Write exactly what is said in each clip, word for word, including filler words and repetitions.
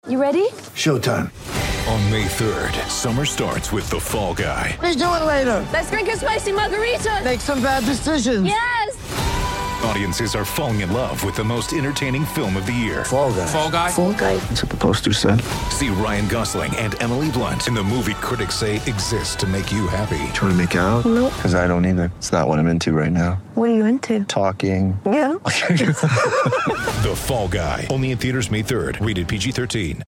You ready? Showtime. On May third, summer starts with The Fall Guy. Let's do it later. Let's drink a spicy margarita. Make some bad decisions. Yes! Audiences are falling in love with the most entertaining film of the year. Fall Guy. Fall Guy? Fall Guy. That's what the poster said. See Ryan Gosling and Emily Blunt in the movie critics say exists to make you happy. Trying to make it out? Nope. Because I don't either. It's not what I'm into right now. What are you into? Talking. Yeah. The Fall Guy. Only in theaters May third. Rated P G thirteen.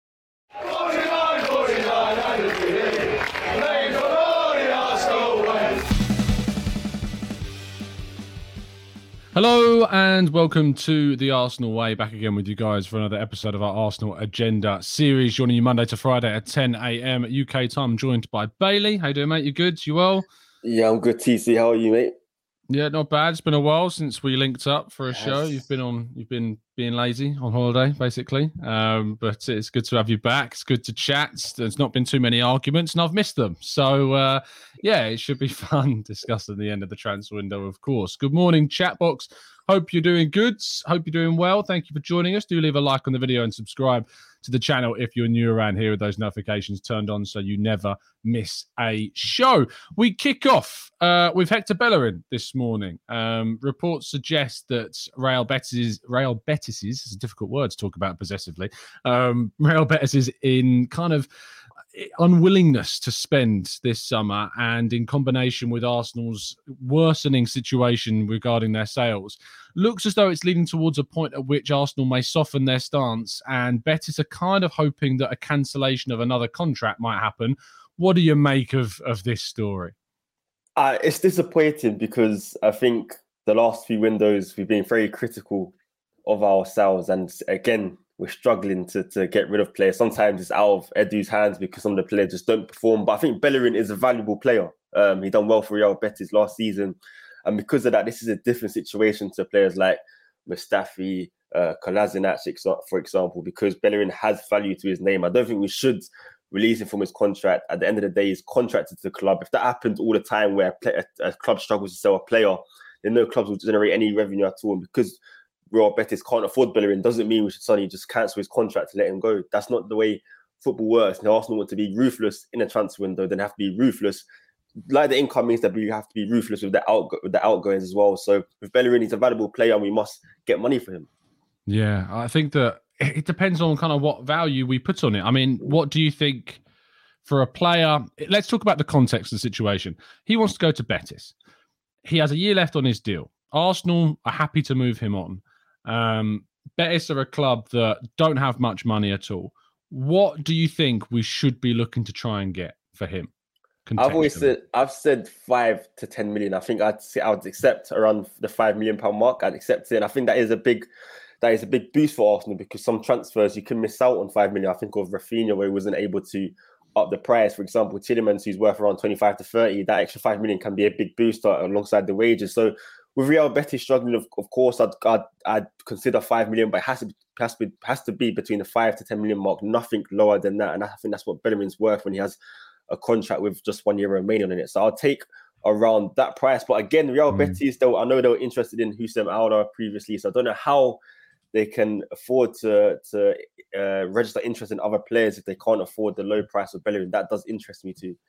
Hello and welcome to the Arsenal Way. Back again with you guys for another episode of our Arsenal Agenda series. Joining you Monday to Friday at ten a.m. U K time. Joined by Bailey. How you doing, mate? You good? You well? Yeah, I'm good. T C, how are you, mate? Yeah, not bad. It's been a while since we linked up for a Yes. show. You've been on. You've been being lazy on holiday, basically. Um, but it's good to have you back. It's good to chat. There's not been too many arguments, and I've missed them. So uh, yeah, it should be fun discussing the end of the transfer window, of course. Good morning, chat box. Hope you're doing good. Hope you're doing well. Thank you for joining us. Do leave a like on the video and subscribe to the channel if you're new around here with those notifications turned on so you never miss a show. We kick off uh, with Hector Bellerin this morning. Um, reports suggest that Real Betis, Real Betis is a difficult word to talk about possessively. Um, Real Betis is in kind of unwillingness to spend this summer, and in combination with Arsenal's worsening situation regarding their sales, looks as though it's leading towards a point at which Arsenal may soften their stance, and Betis are kind of hoping that a cancellation of another contract might happen. What do you make of, of this story? Uh, it's disappointing because I think the last few windows we've been very critical of ourselves, and again, we're struggling to, to get rid of players. Sometimes it's out of Edu's hands because some of the players just don't perform. But I think Bellerin is a valuable player. Um, he done well for Real Betis last season. And because of that, this is a different situation to players like Mustafi, uh, Kolasinac, for example, because Bellerin has value to his name. I don't think we should release him from his contract. At the end of the day, he's contracted to the club. If that happens all the time where a, play, a, a club struggles to sell a player, then no clubs will generate any revenue at all. And because Real Betis can't afford Bellerin doesn't mean we should suddenly just cancel his contract to let him go. That's not the way football works. And Arsenal want to be ruthless in a transfer window, then have to be ruthless. Like the incomings, that we have to be ruthless with the out with the outgoings as well. So with Bellerin, he's a valuable player, and we must get money for him. Yeah, I think that it depends on kind of what value we put on it. I mean, what do you think for a player? Let's talk about the context of the situation. He wants to go to Betis. He has a year left on his deal. Arsenal are happy to move him on. Um, Betis are a club that don't have much money at all. What do you think we should be looking to try and get for him? I've always said I've said five to ten million. I think I'd say I would accept around the five million pound mark. I'd accept it, and I think that is a big that is a big boost for Arsenal because some transfers you can miss out on five million. I think of Rafinha where he wasn't able to up the price. For example, Tielemans, who's worth around twenty-five to thirty. That extra five million can be a big boost alongside the wages. So with Real Betis struggling, of, of course, I'd, I'd I'd consider five million, but it has to be, has to be has to be between the five to ten million mark, nothing lower than that. And I think that's what Bellerin's worth when he has a contract with just one year remaining on it. So I'll take around that price. But again, Real mm. Betis, though, I know they were interested in Houssem Aouar previously, so I don't know how they can afford to to uh, register interest in other players if they can't afford the low price of Bellerin. That does interest me too.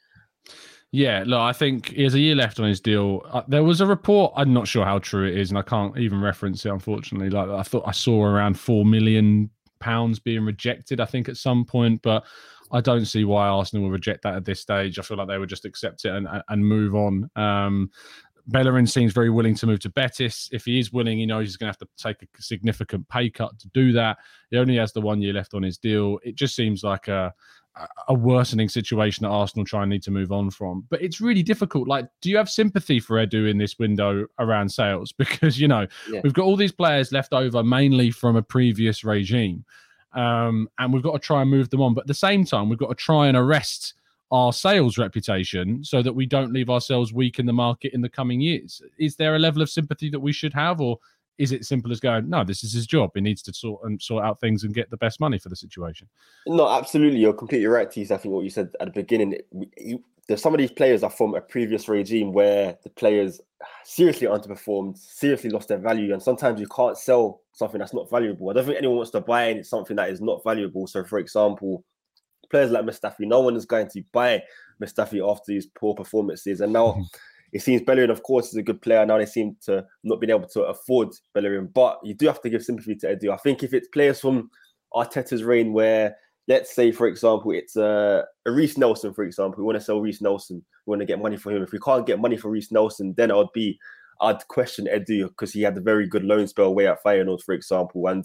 Yeah, look, I think he has a year left on his deal. Uh, there was a report, I'm not sure how true it is, and I can't even reference it, unfortunately. Like I thought I saw around four million pounds being rejected, I think, at some point, but I don't see why Arsenal will reject that at this stage. I feel like they would just accept it and, and move on. Um, Bellerin seems very willing to move to Betis. If he is willing, he knows he's going to have to take a significant pay cut to do that. He only has the one year left on his deal. It just seems like a a worsening situation that Arsenal try and need to move on from. But it's really difficult. Like, do you have sympathy for Edu in this window around sales? Because, you know, yeah. we've got all these players left over mainly from a previous regime. Um, and we've got to try and move them on. But at the same time, we've got to try and arrest our sales reputation so that we don't leave ourselves weak in the market in the coming years. Is there a level of sympathy that we should have, or is it simple as going, no, this is his job. He needs to sort and sort out things and get the best money for the situation? No, absolutely. You're completely right, Tees. I think what you said at the beginning, there's some of these players are from a previous regime where the players seriously underperformed, seriously lost their value, and sometimes you can't sell something that's not valuable. I don't think anyone wants to buy in something that is not valuable. So, for example, players like Mustafi, no one is going to buy Mustafi after these poor performances. And now mm-hmm. it seems Bellerin, of course, is a good player. Now they seem to not be able to afford Bellerin, but you do have to give sympathy to Edu. I think if it's players from Arteta's reign where, let's say, for example, it's uh, a Reece Nelson, for example. We want to sell Reece Nelson. We want to get money for him. If we can't get money for Reece Nelson, then I'd be, I'd question Edu because he had a very good loan spell away at Feyenoord, for example. And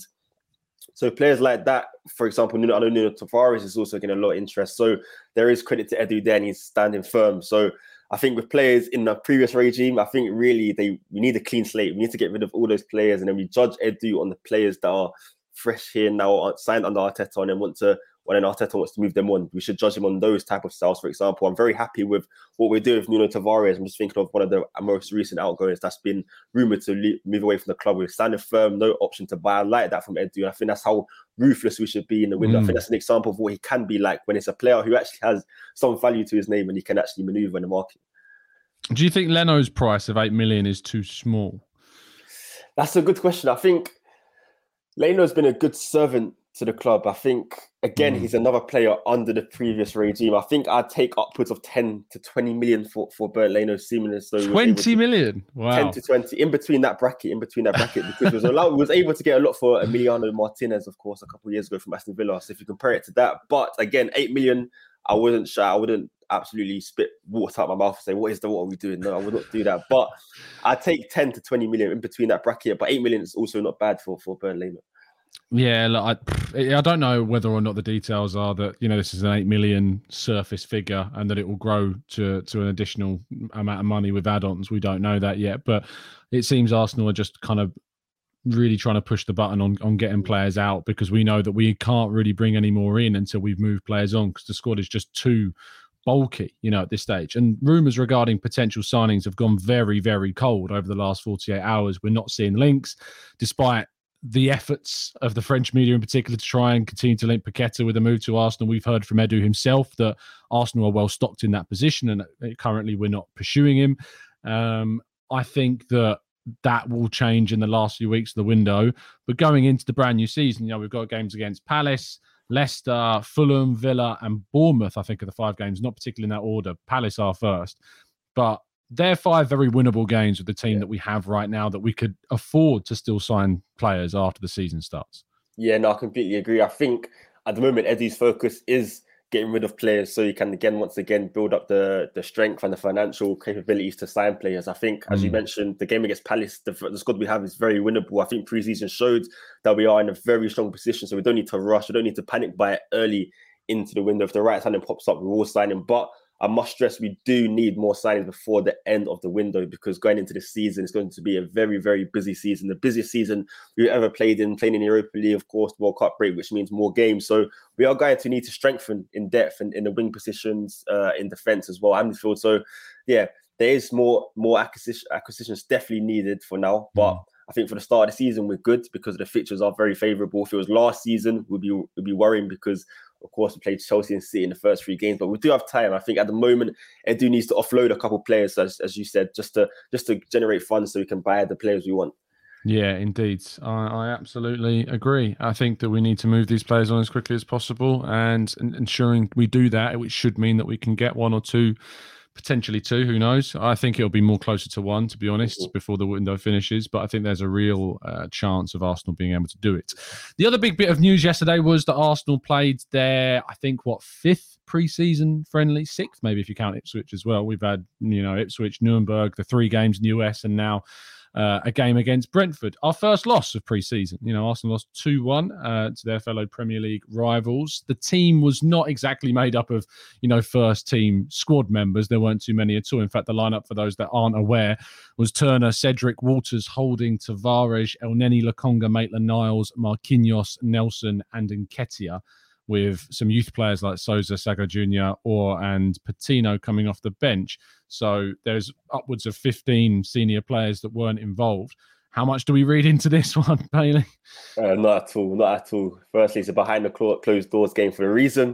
so players like that, for example, Nuno, I know Nuno Tavares is also getting a lot of interest. So there is credit to Edu there, and he's standing firm. So I think with players in the previous regime, I think really they we need a clean slate. We need to get rid of all those players, and then we judge Edu on the players that are fresh here now, signed under Arteta, and then want to when Arteta wants to move them on. We should judge him on those type of styles. For example, I'm very happy with what we're doing with Nuno Tavares. I'm just thinking of one of the most recent outgoings that's been rumoured to leave, move away from the club. We're standing firm, no option to buy. I like that from Edu. I think that's how ruthless we should be in the window. Mm. I think that's an example of what he can be like when it's a player who actually has some value to his name and he can actually manoeuvre in the market. Do you think Leno's price of eight million is too small? That's a good question. I think Leno's been a good servant to the club. I think, again, mm. he's another player under the previous regime. I think I'd take upwards of ten to twenty million for, for Bernd Leno, seemingly. So twenty million? Wow. ten to twenty, in between that bracket, in between that bracket, because was, allowed, was able to get a lot for Emiliano Martinez, of course, a couple of years ago from Aston Villa. So if you compare it to that, but again, eight million, I wouldn't shy. I wouldn't absolutely spit water out my mouth and say, what is the, what are we doing? No, I would not do that. But I'd take ten to twenty million in between that bracket, but eight million is also not bad for, for Bernd Leno. Yeah, look, I, I don't know whether or not the details are that, you know, this is an eight million surface figure and that it will grow to, to an additional amount of money with add-ons. We don't know that yet, but it seems Arsenal are just kind of really trying to push the button on, on getting players out, because we know that we can't really bring any more in until we've moved players on, because the squad is just too bulky, you know, at this stage. And rumours regarding potential signings have gone very, very cold over the last forty-eight hours. We're not seeing links, despite the efforts of the French media in particular to try and continue to link Paqueta with a move to Arsenal. We've heard from Edu himself that Arsenal are well stocked in that position, and currently we're not pursuing him. Um, I think that that will change in the last few weeks of the window. But going into the brand new season, you know, we've got games against Palace, Leicester, Fulham, Villa, and Bournemouth, I think, are the five games, not particularly in that order. Palace are first. But they're five very winnable games with the team yeah. that we have right now, that we could afford to still sign players after the season starts. Yeah, no, I completely agree. I think at the moment, Eddie's focus is getting rid of players so you can, again, once again, build up the, the strength and the financial capabilities to sign players. I think, as mm. you mentioned, the game against Palace, the, the squad we have is very winnable. I think pre-season showed that we are in a very strong position, so we don't need to rush. We don't need to panic buy it early into the window. If the right signing pops up, we will sign him. But I must stress, we do need more signings before the end of the window, because going into this season, it's going to be a very, very busy season. The busiest season we've ever played in, playing in Europa League, of course, World Cup break, which means more games. So we are going to need to strengthen in depth and in the wing positions, uh, in defence as well, and midfield. So, yeah, there is more more acquisition, acquisitions definitely needed for now. But mm. I think for the start of the season, we're good because the fixtures are very favourable. If it was last season, we'd be, we'd be worrying because, of course, we played Chelsea and City in the first three games, but we do have time. I think at the moment, Edu needs to offload a couple of players, as, as you said, just to just to generate funds so we can buy the players we want. Yeah, indeed. I, I absolutely agree. I think that we need to move these players on as quickly as possible, and, and ensuring we do that, which should mean that we can get one or two, potentially two, who knows. I think it'll be more closer to one, to be honest, mm-hmm. before the window finishes. But I think there's a real uh, chance of Arsenal being able to do it. The other big bit of news yesterday was that Arsenal played their, I think, what, fifth pre-season friendly, sixth, maybe if you count Ipswich as well. We've had, you know, Ipswich, Nuremberg, the three games in the U S, and now Uh, a game against Brentford. Our first loss of pre-season. You know, Arsenal lost two one uh, to their fellow Premier League rivals. The team was not exactly made up of, you know, first team squad members. There weren't too many at all. In fact, the lineup, for those that aren't aware, was Turner, Cedric, Walters, Holding, Tavares, Elneny, Lokonga, Maitland-Niles, Marquinhos, Nelson, and Nketiah, with some youth players like Sousa, Sago Junior, Orr, and Patino coming off the bench. So there's upwards of fifteen senior players that weren't involved. How much do we read into this one, Bailey? Uh, not at all, not at all. Firstly, it's a behind the closed doors game for a reason.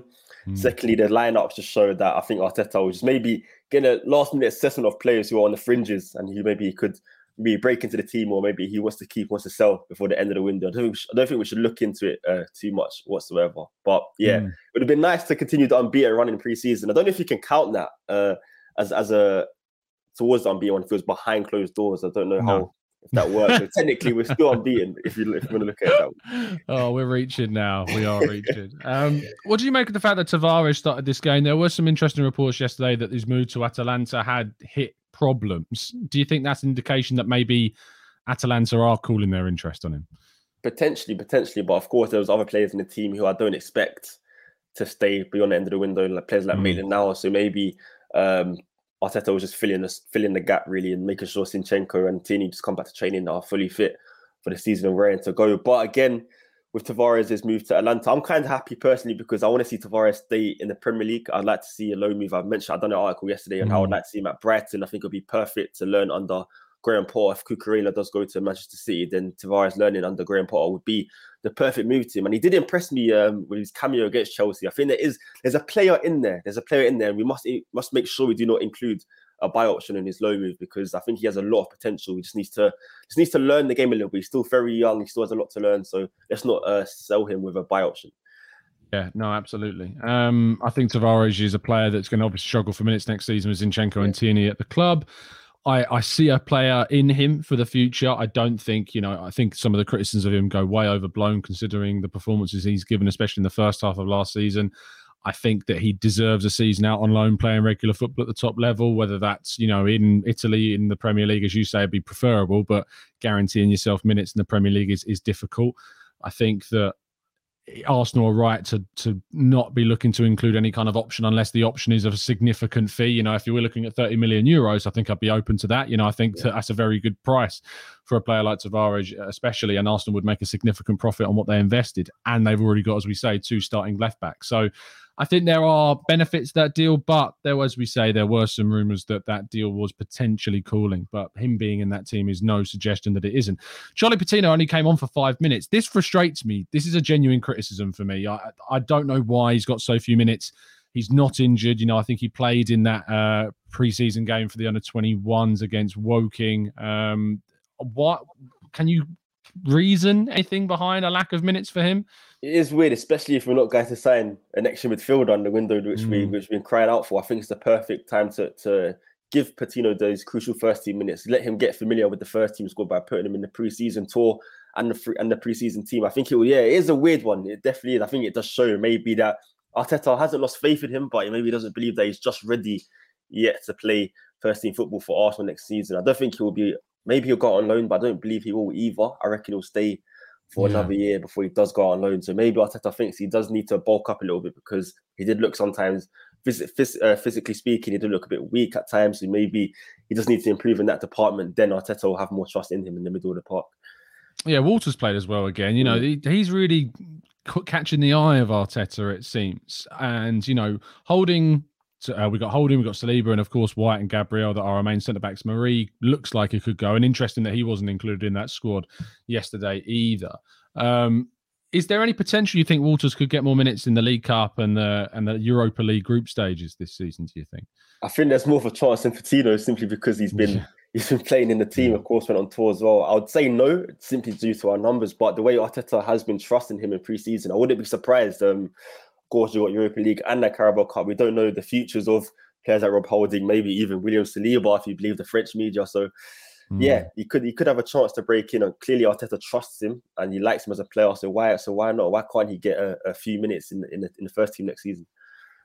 Mm. Secondly, the lineups just showed that I think Arteta was just maybe getting a last minute assessment of players who are on the fringes, and he maybe he could maybe break into the team, or maybe he wants to keep, wants to sell before the end of the window. I don't think we should, I don't think we should look into it uh, too much whatsoever. But yeah, mm. it would have been nice to continue the unbeaten run in pre-season. I don't know if you can count that uh, as as a towards the unbeaten one if it was behind closed doors. I don't know no. how if that works. So technically, we're still unbeaten if you if you want to look at it that way. Oh, we're reaching now. We are reaching. Um, what do you make of the fact that Tavares started this game? There were some interesting reports yesterday that his move to Atalanta had hit problems. Do you think that's an indication that maybe Atalanta are cooling their interest on him? Potentially, potentially. But of course, there was other players in the team who I don't expect to stay beyond the end of the window, like players like mm. Maitland-Niles. So maybe um, Arteta was just filling the, filling the gap, really, and making sure Zinchenko and Tierney just come back to training now, fully fit for the season and raring to go. But again, with Tavares' move to Atalanta, I'm kind of happy personally because I want to see Tavares stay in the Premier League. I'd like to see a loan move. I mentioned, I've done an article yesterday on mm. how I'd like to see him at Brighton. I think it would be perfect to learn under Graham Potter. If Cucurella does go to Manchester City, then Tavares learning under Graham Potter would be the perfect move to him. And he did impress me um, with his cameo against Chelsea. I think there is there's a player in there. There's a player in there, and we must must make sure we do not include a buy option in his low move because I think he has a lot of potential. He just needs to just needs to learn the game a little bit. He's still very young. He still has a lot to learn. So let's not uh, sell him with a buy option. Yeah, no, absolutely. Um, I think Tavares is a player that's going to obviously struggle for minutes next season with Zinchenko yeah. and Tierney at the club. I, I see a player in him for the future. I don't think, you know, I think some of the criticisms of him go way overblown considering the performances he's given, especially in the first half of last season. I think that he deserves a season out on loan playing regular football at the top level, whether that's, you know, in Italy, in the Premier League, as you say, would be preferable, but guaranteeing yourself minutes in the Premier League is, is difficult. I think that Arsenal are right to to not be looking to include any kind of option unless the option is of a significant fee. You know, if you were looking at thirty million euros, I think I'd be open to that. You know, I think yeah. that's a very good price for a player like Tavares, especially, and Arsenal would make a significant profit on what they invested. And they've already got, as we say, two starting left backs. So I think there are benefits to that deal, but there, as we say, there were some rumours that that deal was potentially cooling. But him being in that team is no suggestion that it isn't. Charlie Patino only came on for five minutes. This frustrates me. This is a genuine criticism for me. I, I don't know why he's got so few minutes. He's not injured. You know, I think he played in that uh, pre-season game for the under twenty-ones against Woking. Um, what can you reason anything behind a lack of minutes for him? It is weird, especially if we're not going to sign an extra midfielder on the window, which mm. we which we've been crying out for. I think it's the perfect time to to give Patino those crucial first team minutes. Let him get familiar with the first team squad by putting him in the pre-season tour and the free, and the pre-season team. I think it will. Yeah, it is a weird one. It definitely is. I think it does show maybe that Arteta hasn't lost faith in him, but maybe he doesn't believe that he's just ready yet to play first team football for Arsenal next season. I don't think he will be. Maybe he'll go on loan, but I don't believe he will either. I reckon he'll stay for yeah. another year before he does go on loan. So maybe Arteta thinks he does need to bulk up a little bit because he did look sometimes, phys- phys- uh, physically speaking, he did look a bit weak at times. So maybe he just needs to improve in that department. Then Arteta will have more trust in him in the middle of the park. Yeah, Walters played as well again. You know, mm. he, he's really catching the eye of Arteta, it seems. And, you know, holding... So, uh, we got Holding, we got Saliba, and of course White and Gabriel that are our main centre backs. Marie looks like he could go, and interesting that he wasn't included in that squad yesterday either. Um, is there any potential you think Walters could get more minutes in the League Cup and the and the Europa League group stages this season? Do you think? I think there's more of a chance than Patino simply because he's been yeah. he's been playing in the team. Of course, went on tour as well. I would say no, simply due to our numbers, but the way Arteta has been trusting him in pre-season, I wouldn't be surprised. Um, Of course, you've got Europa League and the Carabao Cup. We don't know the futures of players like Rob Holding, maybe even William Saliba, if you believe the French media. So, mm. yeah, he could he could have a chance to break in. And clearly, Arteta trusts him and he likes him as a player. So why so why not? Why can't he get a, a few minutes in in the, in the first team next season?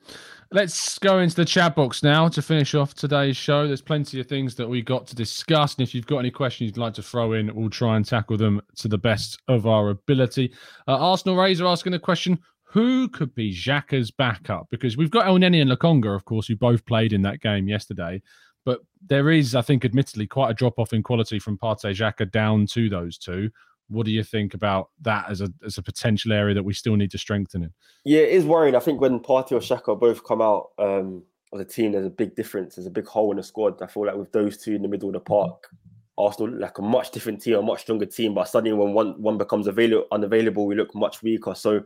Let's go into the chat box now to finish off today's show. There's plenty of things that we got to discuss. And if you've got any questions you'd like to throw in, we'll try and tackle them to the best of our ability. Uh, Arsenal Razor asking a question. Who could be Xhaka's backup? Because we've got El Neni and Lokonga, of course, who both played in that game yesterday. But there is, I think, admittedly, quite a drop-off in quality from Partey Xhaka down to those two. What do you think about that as a as a potential area that we still need to strengthen in? Yeah, it is worrying. I think when Partey or Xhaka both come out um, of the team, there's a big difference. There's a big hole in the squad. I feel like with those two in the middle of the park, Arsenal look like a much different team, a much stronger team. But suddenly when one, one becomes available, unavailable, we look much weaker. So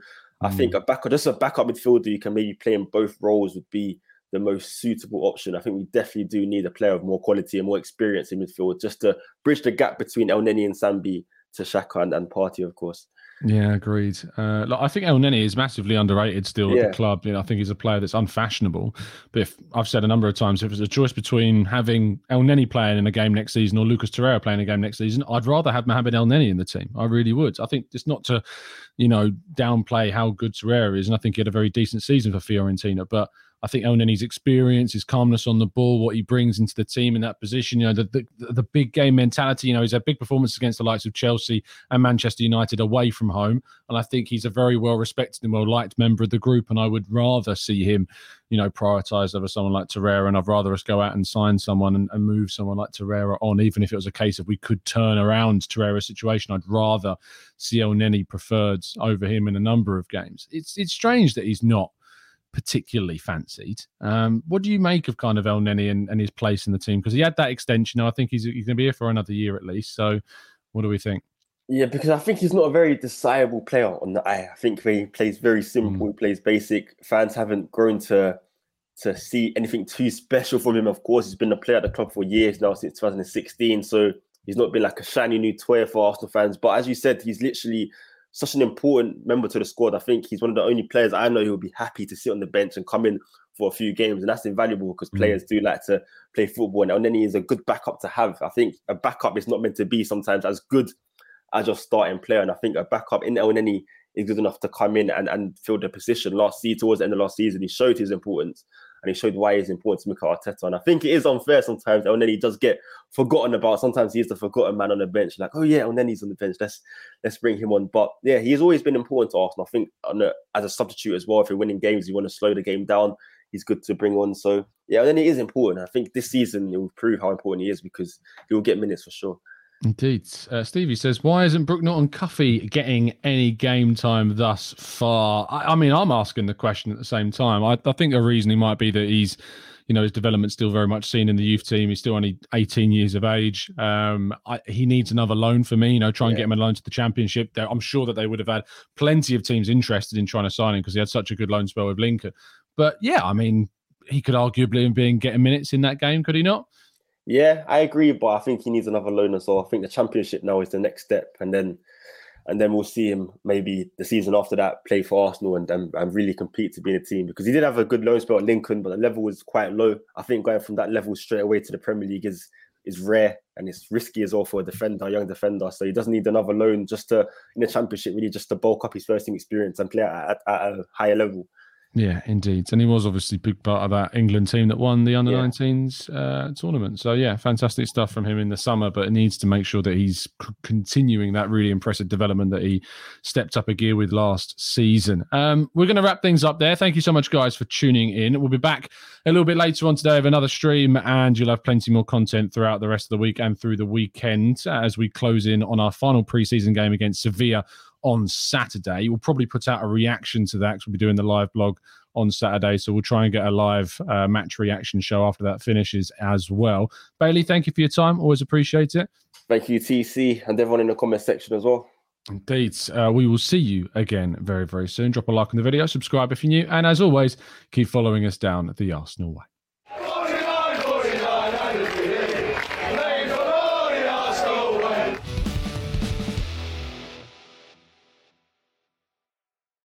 I Mm. think a backup, just a backup midfielder you can maybe play in both roles would be the most suitable option. I think we definitely do need a player of more quality and more experience in midfield just to bridge the gap between El Neni and Sambi to Xhaka and, and Partey, of course. Yeah, agreed. Uh, like, I think El Neni is massively underrated still Yeah. at the club. You know, I think he's a player that's unfashionable. But if I've said a number of times, if it's a choice between having El Neni playing in a game next season or Lucas Torreira playing a game next season, I'd rather have Mohamed El Neni in the team. I really would. I think it's not to, you know, downplay how good Torreira is, and I think he had a very decent season for Fiorentina. But I think El Neni's experience, his calmness on the ball, what he brings into the team in that position, you know, the, the the big game mentality, you know, he's had big performances against the likes of Chelsea and Manchester United away from home. And I think he's a very well-respected and well-liked member of the group. And I would rather see him, you know, prioritised over someone like Torreira. And I'd rather us go out and sign someone and, and move someone like Torreira on, even if it was a case of we could turn around Torreira's situation. I'd rather see El Neni preferred over him in a number of games. It's it's strange that he's not particularly fancied. Um, what do you make of kind of El Neni and, and his place in the team? Because he had that extension. I think he's, he's going to be here for another year at least. So what do we think? Yeah, because I think he's not a very desirable player on the eye. I think he plays very simple, mm. he plays basic. Fans haven't grown to to see anything too special from him. Of course, he's been a player at the club for years now, since two thousand sixteen. So he's not been like a shiny new toy for Arsenal fans. But as you said, he's literally such an important member to the squad. I think he's one of the only players I know who will be happy to sit on the bench and come in for a few games. And that's invaluable because mm. players do like to play football. And El Neni is a good backup to have. I think a backup is not meant to be sometimes as good as your starting player. And I think a backup in El Neni is good enough to come in and, and fill the position. Last season, towards the end of last season, he showed his importance and he showed why it's important to Mikel Arteta. And I think it is unfair sometimes. El Neni does get forgotten about. Sometimes he's the forgotten man on the bench. Like, oh yeah, El Neni's on the bench. Let's let's bring him on. But yeah, he's always been important to Arsenal. I think on a, as a substitute as well, if you're winning games, you want to slow the game down, he's good to bring on. So yeah, El Neni is important. I think this season it will prove how important he is because he will get minutes for sure. Indeed. Uh, Stevie says, why isn't Brook Norton-Cuffy getting any game time thus far? I, I mean, I'm asking the question at the same time. I, I think the reason he might be that he's, you know, his development's still very much seen in the youth team. He's still only eighteen years of age. Um, I, he needs another loan for me, you know, try and yeah. get him a loan to the Championship. They're, I'm sure that they would have had plenty of teams interested in trying to sign him because he had such a good loan spell with Lincoln. But yeah, I mean, he could arguably have been getting minutes in that game, could he not? Yeah, I agree, but I think he needs another loan as well. I think the Championship now is the next step, and then and then we'll see him maybe the season after that play for Arsenal and, and, and really compete to be in a team because he did have a good loan spell at Lincoln, but the level was quite low. I think going from that level straight away to the Premier League is is rare and it's risky as well for a defender, a young defender. So he doesn't need another loan just to in the Championship really just to bulk up his first team experience and play at, at, at a higher level. Yeah, indeed. And he was obviously a big part of that England team that won the under nineteens uh, tournament. So, yeah, fantastic stuff from him in the summer, but it needs to make sure that he's c- continuing that really impressive development that he stepped up a gear with last season. Um, we're going to wrap things up there. Thank you so much, guys, for tuning in. We'll be back a little bit later on today with another stream, and you'll have plenty more content throughout the rest of the week and through the weekend as we close in on our final pre-season game against Sevilla on Saturday. We'll probably put out a reaction to that because we'll be doing the live blog on Saturday. So we'll try and get a live uh, match reaction show after that finishes as well. Bailey, thank you for your time. Always appreciate it. Thank you, T C, and everyone in the comment section as well. Indeed. Uh, we will see you again very, very soon. Drop a like on the video, subscribe if you're new, and as always, keep following us down the Arsenal way.